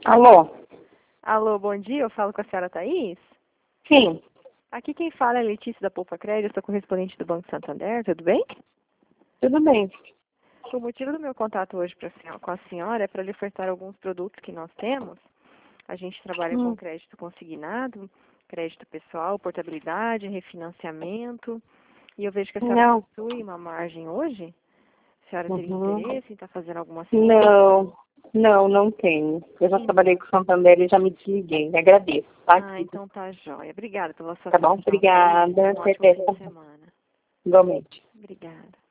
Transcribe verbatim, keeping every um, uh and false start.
Alô? Alô, bom dia, eu falo com a senhora Thaís? Sim. Aqui quem fala é Letícia da Poupa Crédito, eu sou correspondente do Banco Santander, tudo bem? Tudo bem. O motivo do meu contato hoje pra, senhora- com a senhora é para lhe ofertar alguns produtos que nós temos. A gente trabalha com Hum. crédito consignado, crédito pessoal, portabilidade, refinanciamento. E eu vejo que a senhora Não. possui uma margem hoje. A senhora teria Uhum. interesse em estar fazendo alguma assinatura? Não, não, não tenho. Eu já Sim. trabalhei com o Santander e já me desliguei. Agradeço, tá? Ah, então tá jóia. Obrigada pela sua Tá bom? atenção, Thaís. Obrigada. Um ótimo fim de semana. Igualmente. Obrigada.